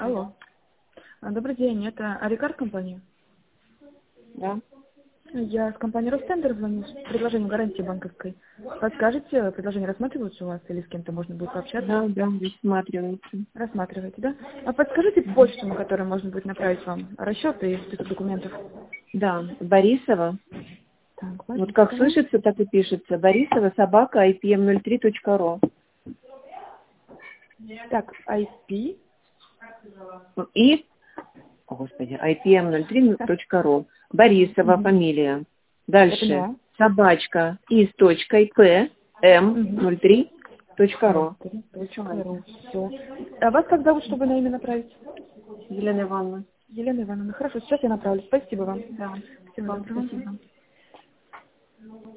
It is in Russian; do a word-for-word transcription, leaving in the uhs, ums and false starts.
Алло. А, Добрый день, это Арикард компания? Да. Я с компании Ростендер звоню с предложением гарантии банковской. Подскажете, предложение рассматривается у вас или с кем-то можно будет пообщаться? Да, да, рассматривается. Рассматриваете, да? А подскажите почту, на которую можно будет направить вам расчеты и список документов. Да, Борисова. Так, Вот как Борисова. слышится, так и пишется. Борисова, собака, ай пи эм ноль три точка ру. Так, ай пи. И, о, господи, ай пи эм ноль три точка ру. Борисова, Мгм. фамилия. Я Дальше. поняла. Собачка и с точкой п эм Угу. ноль три точка ру. Все. А вас как зовут, чтобы на имя направить? Елена Ивановна. Елена Ивановна. Хорошо, сейчас я направлю. Спасибо вам. Да. Всего Вам доброго. спасибо.